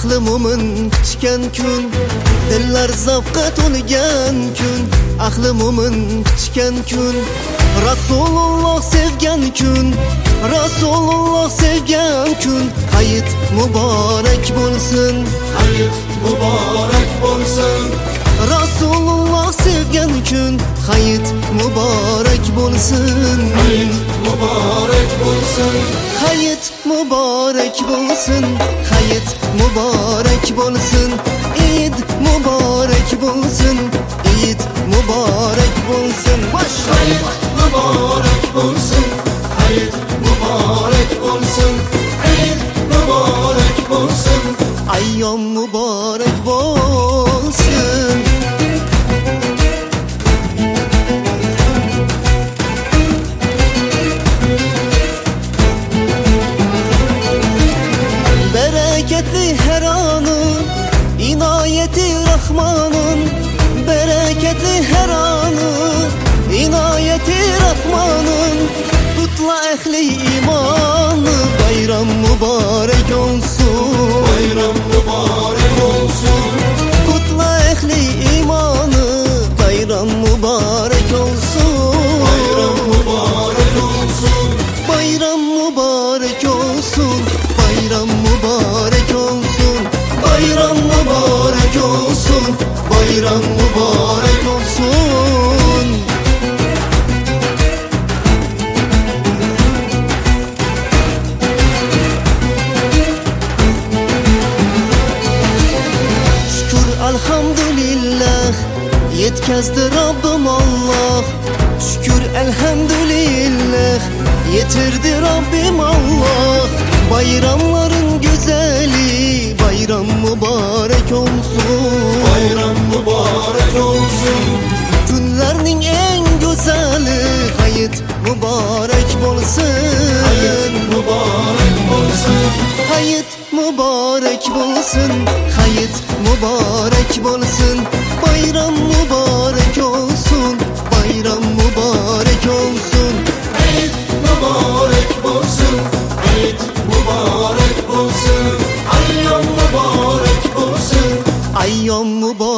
Ahli mo'min kutgan kun, dillar zavqqa to'lgan kun. Ahli mo'min kutgan kun, Rasululloh sevgan kun, Rasululloh sevgan kun. Hayit muborak bo'lsin, hayit muborak bo'lsin. Rasululloh sevgan kun, hayit muborak bo'lsin. Hayit muborak bo'lsin. Hayit muborak bo'lsin, hayit muborak bo'lsin. Eid muborak bo'lsin, Eid muborak bo'lsin. Hayit muborak bo'lsin, hayit muborak bo'lsin. Eid muborak bo'lsin, ayyom muborak bo'lsin. Bereketli her anı, inayeti Rahman'ın. Bereketli her anı, inayeti Rahman'ın. Kutla ehli imanı, bayram mübarek olsun. bayram mübarek olsun. Kutla ehli imanı, bayram mübarek olsun. Bayram mübarek olsun. Bayram mübarek olsun, bayram mübarek olsun. Bayram mübarek olsun, bayram mübarek olsun. Şükür elhamdülillah, yetkazdi Rabbim Allah. Şükür elhamdülillah, yetirdi Rabbim Allah. Bayramların güzeli, bayram mübarek olsun. Bayram mübarek olsun. Günlerinin en güzeli, hayit mübarek bolsun. Hayit mübarek olsun. Hayit mübarek bolsun, hayit mübarek bolsun. Bayram mübarek olsun, bayram mübarek olsun. Eid mübarek olsun, Eid mübarek olsun. Ayyam mübarek olsun, Ayyom mübarek